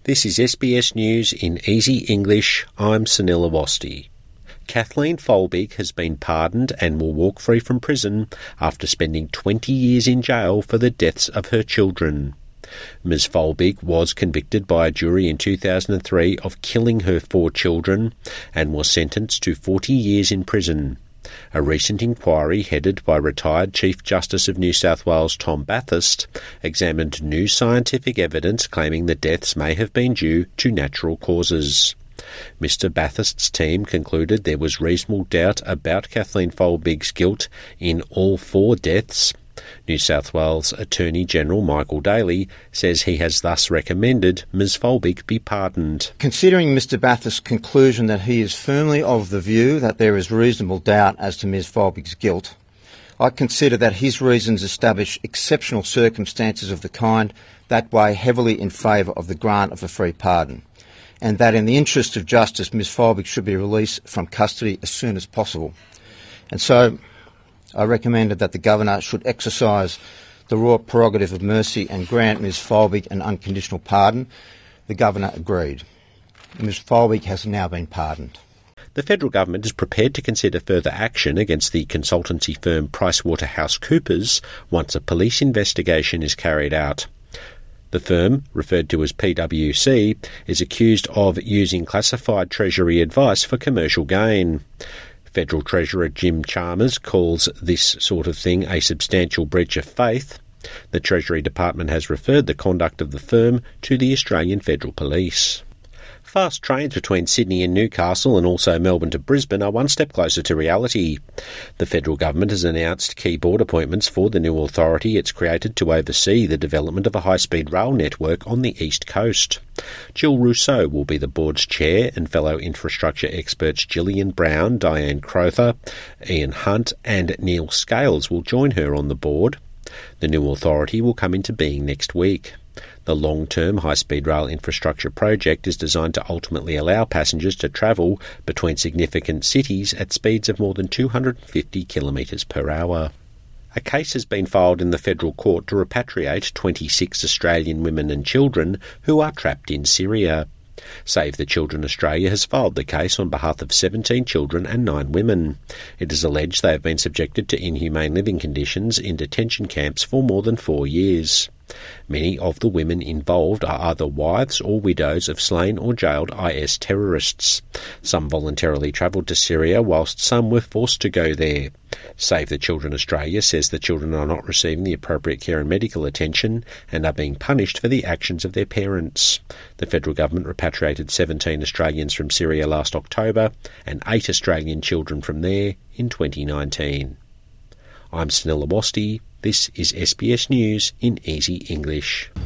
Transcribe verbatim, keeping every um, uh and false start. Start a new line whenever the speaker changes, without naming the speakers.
This is S B S News in Easy English. I'm Sunil Awasthi. Kathleen Folbig has been pardoned and will walk free from prison after spending twenty years in jail for the deaths of her children. Miz Folbig was convicted by a jury in two thousand three of killing her four children and was sentenced to forty years in prison. A recent inquiry headed by retired Chief Justice of New South Wales Tom Bathurst examined new scientific evidence claiming the deaths may have been due to natural causes. Mister Bathurst's team concluded there was reasonable doubt about Kathleen Folbig's guilt in all four deaths. New South Wales Attorney General Michael Daly says he has thus recommended Miz Folbig be pardoned.
Considering Mister Bathurst's conclusion that he is firmly of the view that there is reasonable doubt as to Miz Folbig's guilt, I consider that his reasons establish exceptional circumstances of the kind that weigh heavily in favour of the grant of a free pardon, and that in the interest of justice, Miz Folbig should be released from custody as soon as possible. And so I recommended that the Governor should exercise the royal prerogative of mercy and grant Miz Folbig an unconditional pardon. The Governor agreed. Miz Folbig has now been pardoned.
The federal government is prepared to consider further action against the consultancy firm PricewaterhouseCoopers once a police investigation is carried out. The firm, referred to as P W C, is accused of using classified Treasury advice for commercial gain. Federal Treasurer Jim Chalmers calls this sort of thing a substantial breach of faith. The Treasury Department has referred the conduct of the firm to the Australian Federal Police. Fast trains between Sydney and Newcastle and also Melbourne to Brisbane are one step closer to reality. The federal government has announced key board appointments for the new authority it's created to oversee the development of a high-speed rail network on the east coast. Jill Rousseau will be the board's chair, and fellow infrastructure experts Gillian Brown, Diane Crowther, Ian Hunt and Neil Scales will join her on the board. The new authority will come into being next week. The long-term high-speed rail infrastructure project is designed to ultimately allow passengers to travel between significant cities at speeds of more than two hundred fifty kilometres per hour. A case has been filed in the federal court to repatriate twenty-six Australian women and children who are trapped in Syria. Save the Children Australia has filed the case on behalf of seventeen children and nine women. It is alleged they have been subjected to inhumane living conditions in detention camps for more than four years. Many of the women involved are either wives or widows of slain or jailed I S terrorists. Some voluntarily travelled to Syria whilst some were forced to go there. Save the Children Australia says the children are not receiving the appropriate care and medical attention and are being punished for the actions of their parents. The federal government repatriated seventeen Australians from Syria last October and eight Australian children from there in twenty nineteen. I'm Sunil Awasthi. This is S B S News in Easy English.